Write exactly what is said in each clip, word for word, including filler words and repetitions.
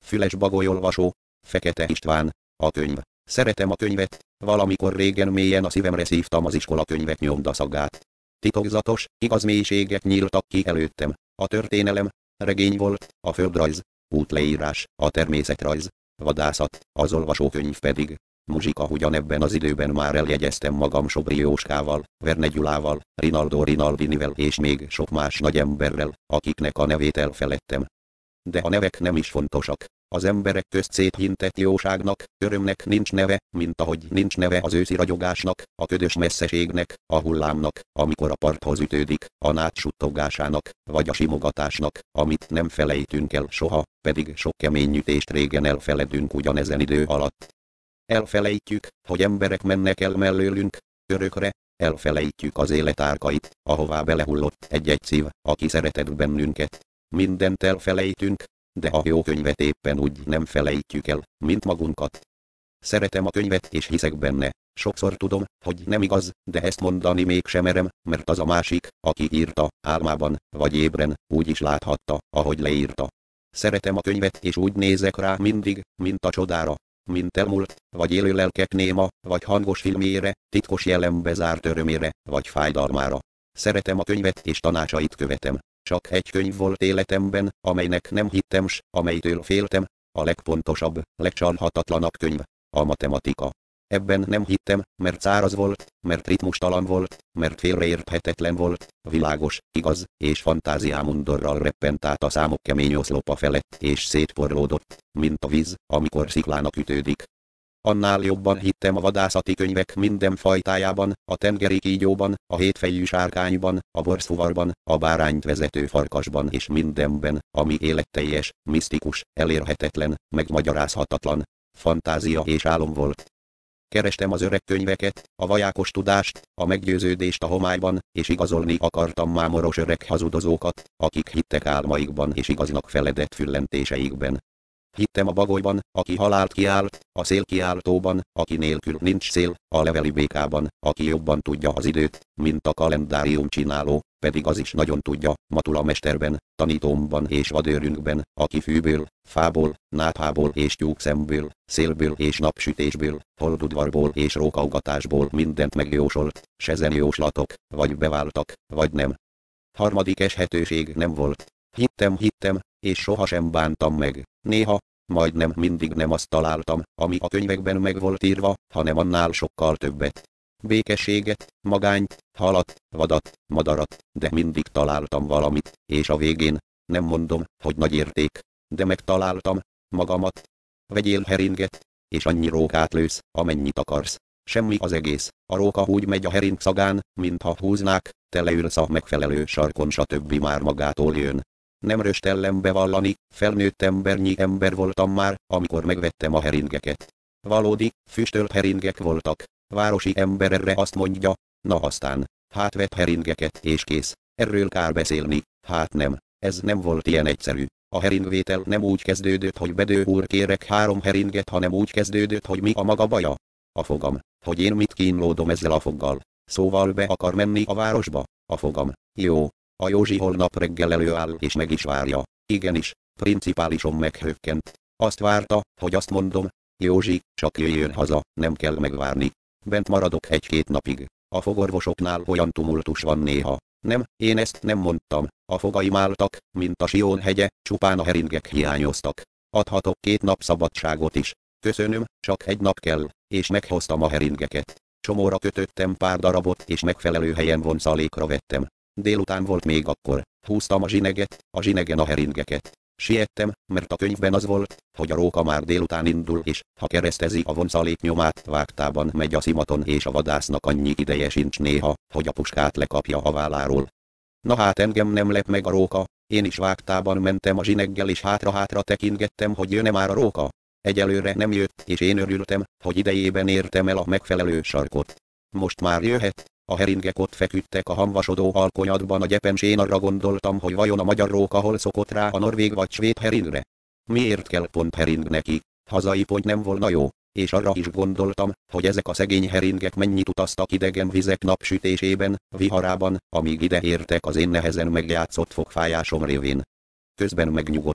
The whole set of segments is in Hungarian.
Füles Bagoly-olvasó, Fekete István, a könyv. Szeretem a könyvet, valamikor régen mélyen a szívemre szívtam az iskolakönyvek nyomdaszagát. Titokzatos, igaz mélységek nyíltak ki előttem. A történelem, regény volt, a földrajz, útleírás, a természetrajz, vadászat, az olvasókönyv pedig muzsika. Ugyanebben az időben már eljegyeztem magam Sobri Jóskával, Verne Gyulával, Rinaldo Rinaldinivel és még sok más nagy emberrel, akiknek a nevét elfeledtem. De a nevek nem is fontosak. Az emberek közt széthintett jóságnak, örömnek nincs neve, mint ahogy nincs neve az őszi ragyogásnak, a ködös messzeségnek, a hullámnak, amikor a parthoz ütődik, a nád suttogásának, vagy a simogatásnak, amit nem felejtünk el soha, pedig sok kemény ütést régen elfeledünk ugyanezen idő alatt. Elfelejtjük, hogy emberek mennek el mellőlünk, örökre, elfelejtjük az élet árkait, ahová belehullott egy-egy szív, aki szeretett bennünket. Mindent elfelejtünk, de a jó könyvet éppen úgy nem felejtjük el, mint magunkat. Szeretem a könyvet és hiszek benne. Sokszor tudom, hogy nem igaz, de ezt mondani mégsem merem, mert az a másik, aki írta, álmában, vagy ébren, úgy is láthatta, ahogy leírta. Szeretem a könyvet és úgy nézek rá mindig, mint a csodára, mint elmúlt, vagy élő lelkek néma, vagy hangos filmjére, titkos jelenbe zárt örömére, vagy fájdalmára. Szeretem a könyvet és tanácsait követem. Csak egy könyv volt életemben, amelynek nem hittem s, amelytől féltem, a legpontosabb, legcsalhatatlanabb könyv, a matematika. Ebben nem hittem, mert száraz volt, mert ritmustalan volt, mert félreérthetetlen volt, világos, igaz, és fantáziámundorral reppent át a számok kemény oszlopa felett, és szétporlódott, mint a víz, amikor sziklának ütődik. Annál jobban hittem a vadászati könyvek minden fajtájában, a tengeri kígyóban, a hétfejű sárkányban, a borszfuvarban, a bárányt vezető farkasban és mindenben, ami életteljes, misztikus, elérhetetlen, megmagyarázhatatlan, fantázia és álom volt. Kerestem az öreg könyveket, a vajákos tudást, a meggyőződést a homályban, és igazolni akartam mámoros öreg hazudozókat, akik hittek álmaikban és igaznak feledett füllentéseikben. Hittem a bagolyban, aki halált kiált, a szélkiáltóban, aki nélkül nincs szél, a leveli békában, aki jobban tudja az időt, mint a kalendárium csináló, pedig az is nagyon tudja, Matula mesterben, tanítómban és vadőrünkben, aki fűből, fából, nápából és tyúkszemből, szélből és napsütésből, holdudvarból és rókaugatásból mindent megjósolt, s ezen jóslatok, vagy beváltak, vagy nem. Harmadik eshetőség nem volt. Hittem, hittem, és sohasem bántam meg. Néha, majdnem mindig nem azt találtam, ami a könyvekben meg volt írva, hanem annál sokkal többet. Békességet, magányt, halat, vadat, madarat, de mindig találtam valamit, és a végén, nem mondom, hogy nagy érték, de megtaláltam magamat. Vegyél heringet, és annyi rókát lősz, amennyit akarsz. Semmi az egész, a róka úgy megy a hering szagán, mintha húznák, te leülsz a megfelelő sarkon, stb. Már magától jön. Nem röstellem bevallani, felnőtt embernyi ember voltam már, amikor megvettem a heringeket. Valódi, füstölt heringek voltak. Városi ember erre azt mondja, na aztán, hát vett heringeket és kész. Erről kár beszélni, hát nem, ez nem volt ilyen egyszerű. A heringvétel nem úgy kezdődött, hogy bedő úr kérek három heringet, hanem úgy kezdődött, hogy mi a maga baja. A fogam, hogy én mit kínlódom ezzel a foggal. Szóval be akar menni a városba? A fogam, jó. A Józsi holnap reggel előáll és meg is várja. Igenis, principálisom meghökkent. Azt várta, hogy azt mondom, Józsi, csak jöjjön haza, nem kell megvárni. Bent maradok egy-két napig. A fogorvosoknál olyan tumultus van néha. Nem, én ezt nem mondtam. A fogaim álltak, mint a Sion hegye, csupán a heringek hiányoztak. Adhatok két nap szabadságot is. Köszönöm, csak egy nap kell, és meghoztam a heringeket. Csomóra kötöttem pár darabot, és megfelelő helyen vonzalékra vettem. Délután volt még akkor. Húztam a zsineget, a zsinegen a heringeket. Siettem, mert a könyvben az volt, hogy a róka már délután indul, és ha keresztezi a vonzalék nyomát, vágtában megy a szimaton, és a vadásznak annyi ideje sincs néha, hogy a puskát lekapja a válláról. Na hát engem nem lep meg a róka, én is vágtában mentem a zsineggel, és hátra-hátra tekintgettem, hogy jön-e már a róka. Egyelőre nem jött, és én örültem, hogy idejében értem el a megfelelő sarkot. Most már jöhet. A heringek ott feküdtek a hamvasodó alkonyatban a gyepen, s én arra gondoltam, hogy vajon a magyar róka hol szokott rá a norvég vagy svéd heringre. Miért kell pont hering neki? Hazai pont nem volna jó? És arra is gondoltam, hogy ezek a szegény heringek mennyit utaztak idegen vizek napsütésében, viharában, amíg ide értek az én nehezen megjátszott fogfájásom révén. Közben megnyugodtam,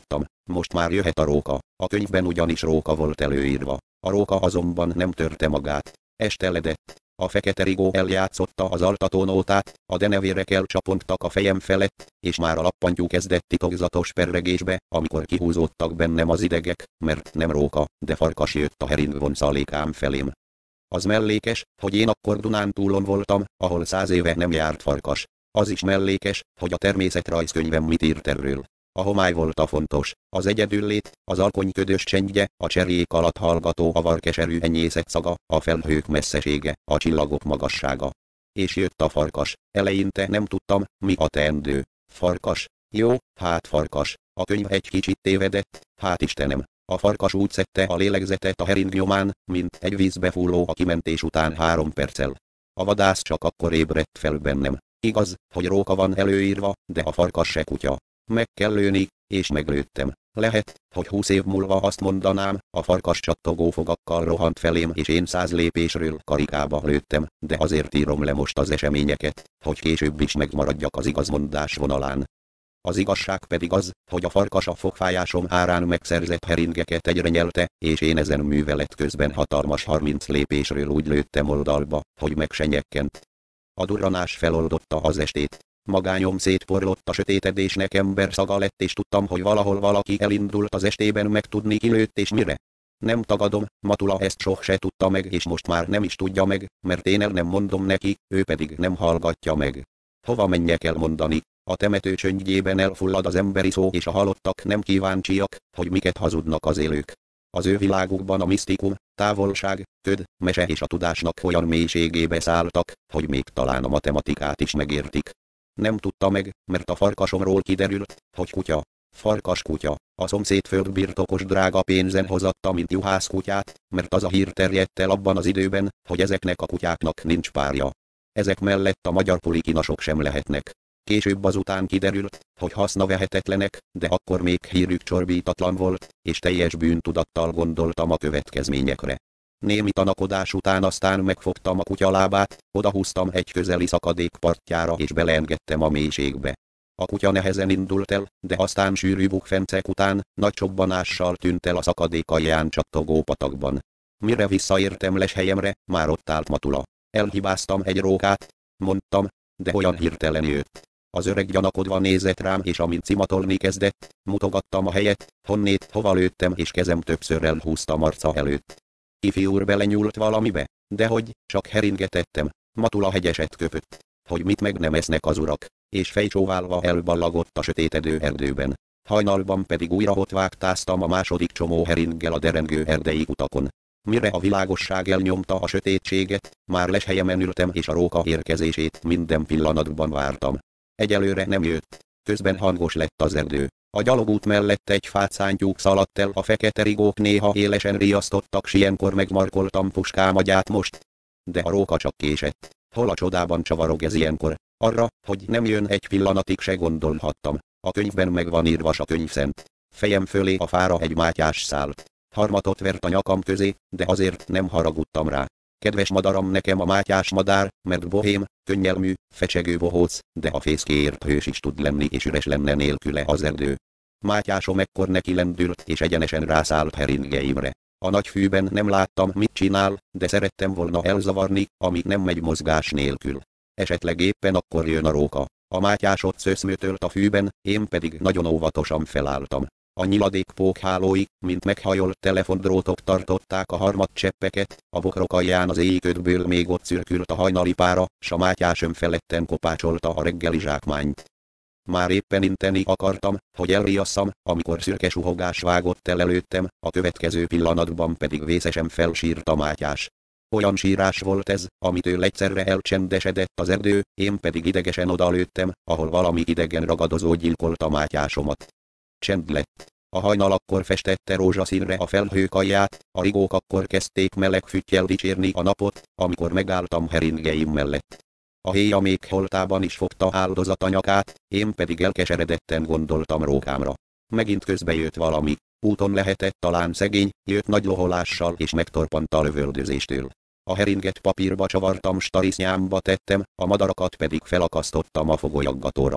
most már jöhet a róka. A könyvben ugyanis róka volt előírva. A róka azonban nem törte magát. Esteledett. A fekete rigó eljátszotta az altatónótát, a denevérek elcsapongtak a fejem felett, és már a lappantyú kezdett titokzatos perregésbe, amikor kihúzódtak bennem az idegek, mert nem róka, de farkas jött a heringvoncalékám felém. Az mellékes, hogy én akkor Dunántúlon voltam, ahol száz éve nem járt farkas. Az is mellékes, hogy a természetrajzkönyvem mit írt erről. A homály volt a fontos, az egyedüllét, az alkony ködös csendje, a cserjék alatt hallgató avarkeserű enyészet szaga, a felhők messzesége, a csillagok magassága. És jött a farkas. Eleinte nem tudtam, mi a teendő. Farkas? Jó, hát farkas. A könyv egy kicsit tévedett, hát Istenem. A farkas úgy szedte a lélegzetet a hering nyomán, mint egy vízbe fulló a kimentés után három perccel. A vadász csak akkor ébredt fel bennem. Igaz, hogy róka van előírva, de a farkas se kutya. Meg kell lőni, és meglőttem. Lehet, hogy húsz év múlva azt mondanám, a farkas csattogó fogakkal rohant felém és én száz lépésről karikába lőttem, de azért írom le most az eseményeket, hogy később is megmaradjak az igazmondás vonalán. Az igazság pedig az, hogy a farkas a fogfájásom árán megszerzett heringeket egyre nyelte, és én ezen művelet közben hatalmas harminc lépésről úgy lőttem oldalba, hogy meg se nyekkent. A durranás feloldotta az estét. Magányom szétporlott a sötétedésnek, emberszaga lett, és tudtam, hogy valahol valaki elindult az estében megtudni, ki lőtt és mire. Nem tagadom, Matula ezt soha se tudta meg, és most már nem is tudja meg, mert én el nem mondom neki, ő pedig nem hallgatja meg. Hova menjek elmondani? A temető csöndjében elfullad az emberi szó, és a halottak nem kíváncsiak, hogy miket hazudnak az élők. Az ő világukban a misztikum, távolság, köd, mese és a tudásnak olyan mélységébe szálltak, hogy még talán a matematikát is megértik. Nem tudta meg, mert a farkasomról kiderült, hogy kutya. Farkas kutya. A szomszéd földbirtokos drága pénzen hozatta, mint juhász kutyát, mert az a hír terjedt el abban az időben, hogy ezeknek a kutyáknak nincs párja. Ezek mellett a magyar pulikinasok sem lehetnek. Később azután kiderült, hogy hasznavehetetlenek, de akkor még hírük csorbítatlan volt, és teljes bűntudattal gondoltam a következményekre. Némi tanakodás után aztán megfogtam a kutya lábát, odahúztam egy közeli szakadék partjára és beleengedtem a mélységbe. A kutya nehezen indult el, de aztán sűrű bukfencek után, nagy csobbanással tűnt el a szakadék alján csattogó patakban. Mire visszaértem leshelyemre, már ott állt Matula. Elhibáztam egy rókát, mondtam, de olyan hirtelen jött. Az öreg gyanakodva nézett rám, és amint cimatolni kezdett, mutogattam a helyet, honnét, hova lőttem, és kezem többször elhúztam arca előtt. Ifi úr belenyúlt valamibe, dehogy, csak heringet ettem. Matula hegyeset köpött, hogy mit meg nem esznek az urak, és fejcsóválva elballagott a sötétedő erdőben. Hajnalban pedig újra ott vágtáztam a második csomó heringgel a derengő erdei utakon. Mire a világosság elnyomta a sötétséget, már leshelyemen ültem, és a róka érkezését minden pillanatban vártam. Egyelőre nem jött. Közben hangos lett az erdő. A gyalogút mellett egy fácántyúk szaladt el, a fekete rigók néha élesen riasztottak, s ilyenkor megmarkoltam puskám agyát most. De a róka csak késett. Hol a csodában csavarog ez ilyenkor? Arra, hogy nem jön egy pillanatig se gondolhattam. A könyvben meg van írva s a könyv szent. Fejem fölé a fára egy mátyás szállt. Harmatot vert a nyakam közé, de azért nem haragudtam rá. Kedves madaram nekem a mátyás madár, mert bohém, könnyelmű, fecsegő bohóc, de a fészkéért hős is tud lenni, és üres lenne nélküle az erdő. Mátyásom ekkor neki lendült, és egyenesen rászállt heringeimre. A nagy fűben nem láttam, mit csinál, de szerettem volna elzavarni, ami nem megy mozgás nélkül. Esetleg éppen akkor jön a róka. A mátyás ott szöszmötölt a fűben, én pedig nagyon óvatosan felálltam. A nyiladék pókhálói, mint meghajolt telefondrótok tartották a harmadcseppeket, a bokrok alján az éjködből még ott szürkült a hajnali pára, s a mátyásöm feletten kopácsolta a reggeli zsákmányt. Már éppen inteni akartam, hogy elriasszam, amikor szürke suhogás vágott el előttem, a következő pillanatban pedig vészesen felsírt a mátyás. Olyan sírás volt ez, amitől egyszerre elcsendesedett az erdő, én pedig idegesen odalőttem, ahol valami idegen ragadozó gyilkolta mátyásomat. Csend lett. A hajnal akkor festette rózsaszínre a felhők alját, a rigók akkor kezdték meleg füttyel dicsérni a napot, amikor megálltam heringeim mellett. A héja még holtában is fogta áldozata nyakát, én pedig elkeseredetten gondoltam rókámra. Megint közbe jött valami, úton lehetett talán szegény, jött nagy loholással és megtorpant a lövöldözéstől. A heringet papírba csavartam, starisznyámba tettem, a madarakat pedig felakasztottam a fogolyaggatóra.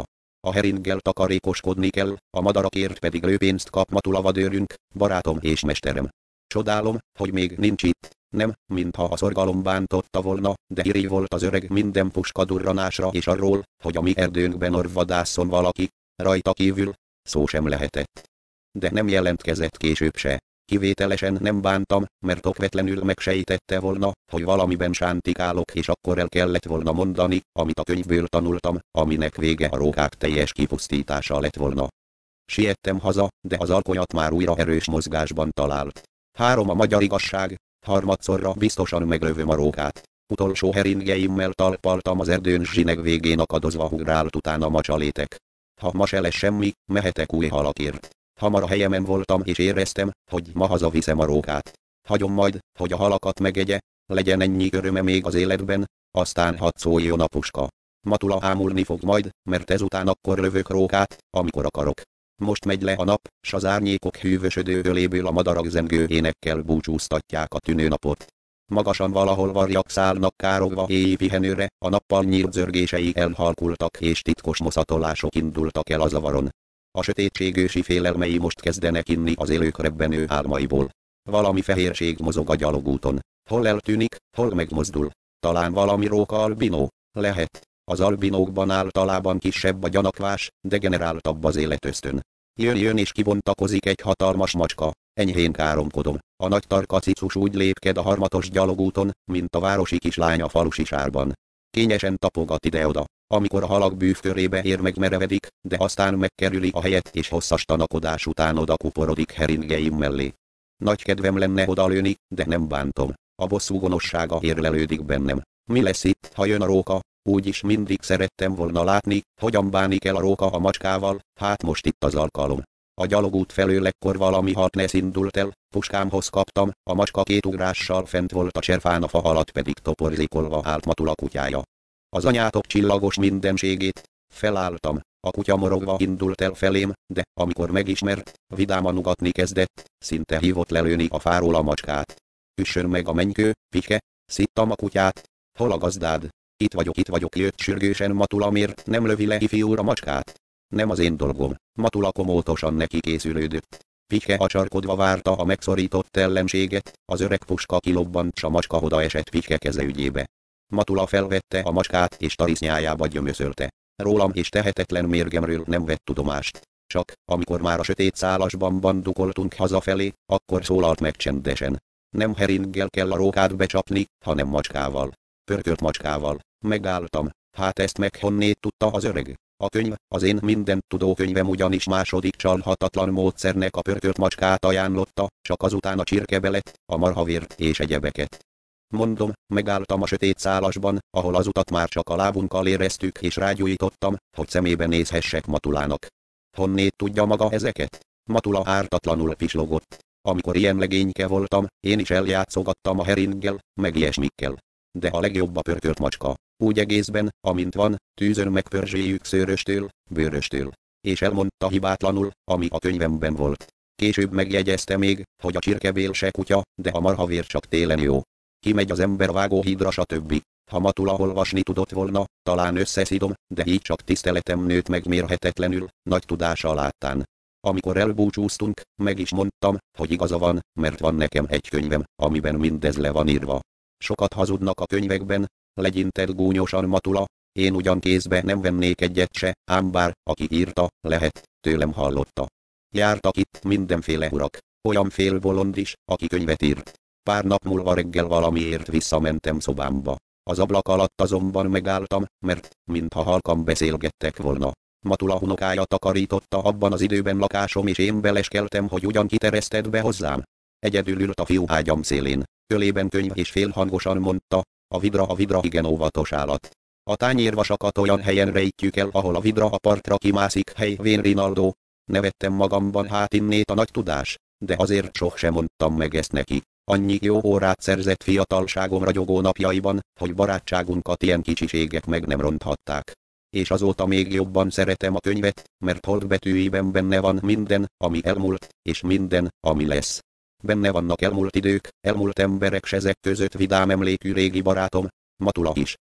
A heringgel takarékoskodni kell, a madarakért pedig lőpénzt kap Matula vadőrünk, barátom és mesterem. Csodálom, hogy még nincs itt. Nem, mintha a szorgalom bántotta volna, de irigy volt az öreg minden puskadurranásra és arról, hogy a mi erdőnkben orvvadásszon valaki, rajta kívül szó sem lehetett. De nem jelentkezett később se. Kivételesen nem bántam, mert okvetlenül megsejtette volna, hogy valamiben sántikálok, és akkor el kellett volna mondani, amit a könyvből tanultam, aminek vége a rókák teljes kipusztítása lett volna. Siettem haza, de az alkonyat már újra erős mozgásban talált. Három a magyar igazság, harmadszorra biztosan meglövöm a rókát. Utolsó heringeimmel talpaltam az erdőn, zsineg végén akadozva ugrált utána macsalétek. Ha ma se lesz semmi, mehetek új halakért. Hamar a helyemen voltam és éreztem, hogy ma hazaviszem a rókát. Hagyom majd, hogy a halakat megegye, legyen ennyi öröme még az életben, aztán hadd szóljon a puska. Matula ámulni fog majd, mert ezután akkor lövök rókát, amikor akarok. Most megy le a nap, s az árnyékok hűvösödő öléből a madarak zengő énekkel búcsúztatják a tűnőnapot. Magasan valahol varjak szállnak károgva éjjé pihenőre, a nappal nyílt zörgései elhalkultak és titkos moszatolások indultak el a zavaron. A sötétség ősi félelmei most kezdenek inni az élők rebbenő álmaiból. Valami fehérség mozog a gyalogúton. Hol eltűnik, hol megmozdul. Talán valami róka albinó? Lehet. Az albinókban általában kisebb a gyanakvás, de generáltabb az életösztön. Jön jön és kibontakozik egy hatalmas macska. Enyhén káromkodom. A nagy tarka cicus úgy lépked a harmatos gyalogúton, mint a városi kislány a falusi sárban. Kényesen tapogat ide-oda. Amikor a halak bűvkörébe ér, megmerevedik, de aztán megkerüli a helyet és hosszas tanakodás után oda kuporodik heringeim mellé. Nagy kedvem lenne odalőni, de nem bántom. A bosszú gonoszsága érlelődik bennem. Mi lesz itt, ha jön a róka? Úgyis mindig szerettem volna látni, hogyan bánik el a róka a macskával, hát most itt az alkalom. A gyalogút felől ekkor valami hartnesz indult el, puskámhoz kaptam, a macska két ugrással fent volt a cserfán, a fa alatt pedig toporzikolva állt Matula kutyája. Az anyátok csillagos mindenségét, felálltam, a kutya morogva indult el felém, de amikor megismert, vidáman ugatni kezdett, szinte hívott lelőni a fáról a macskát. Üssön meg a mennykő, pike, szittam a kutyát. Hol a gazdád? Itt vagyok, itt vagyok, jött sürgősen Matula, miért nem lövi le ifjú a macskát? Nem az én dolgom. Matula komótosan neki készülődött. Pike acsarkodva várta a megszorított ellenséget, az öreg puska kilobbant, s a macska oda esett Pike keze ügyébe. Matula felvette a macskát és tarisznyájába gyömöszölte. Rólam és tehetetlen mérgemről nem vett tudomást. Csak, amikor már a sötét szálasban bandukoltunk hazafelé, akkor szólalt meg csendesen. Nem heringgel kell a rókát becsapni, hanem macskával. Pörkölt macskával. Megálltam. Hát ezt meg honnét tudta az öreg? A könyv, az én mindent tudó könyvem ugyanis második csalhatatlan módszernek a pörkölt macskát ajánlotta, csak azután a csirkebelet, a marhavért és egyebeket. Mondom, megálltam a sötét szálasban, ahol az utat már csak a lábunkkal éreztük, és rágyújtottam, hogy szemébe nézhessek Matulának. Honnét tudja maga ezeket? Matula ártatlanul pislogott. Amikor ilyen legényke voltam, én is eljátszogattam a heringgel, meg ilyesmikkel. De a legjobb a pörkölt macska. Úgy egészben, amint van, tűzön megpörzséljük szőröstől, bőröstől. És elmondta hibátlanul, ami a könyvemben volt. Később megjegyezte még, hogy a csirkebél se kutya, de a marhavér csak télen jó. Kimegy az ember vágóhídra, stb. Ha Matula olvasni tudott volna, talán összeszidom, de így csak tiszteletem nőtt meg mérhetetlenül, nagy tudása láttán. Amikor elbúcsúztunk, meg is mondtam, hogy igaza van, mert van nekem egy könyvem, amiben mindez le van írva. Sokat hazudnak a könyvekben, legyintett gúnyosan Matula, én ugyan kézbe nem vennék egyet se, ám bár, aki írta, lehet, tőlem hallotta. Jártak itt mindenféle urak, olyan félbolond is, aki könyvet írt. Pár nap múlva reggel valamiért visszamentem szobámba. Az ablak alatt azonban megálltam, mert, mintha halkan beszélgettek volna. Matula unokája takarította abban az időben lakásom, és én beleskeltem, hogy ugyan kitereszted be hozzám. Egyedül ült a fiú ágyam szélén. Ölében könyv és félhangosan mondta, a vidra a vidra igen óvatos állat. A tányérvasakat olyan helyen rejtjük el, ahol a vidra a partra kimászik, hely vén Rinaldo. Nevettem magamban, hát innét a nagy tudás, de azért sohasem mondtam meg ezt neki. Annyi jó órát szerzett fiatalságom ragyogó napjaiban, hogy barátságunkat ilyen kicsiségek meg nem ronthatták. És azóta még jobban szeretem a könyvet, mert holdbetűiben benne van minden, ami elmúlt, és minden, ami lesz. Benne vannak elmúlt idők, elmúlt emberek, s ezek között vidám emlékű régi barátom, Matula is.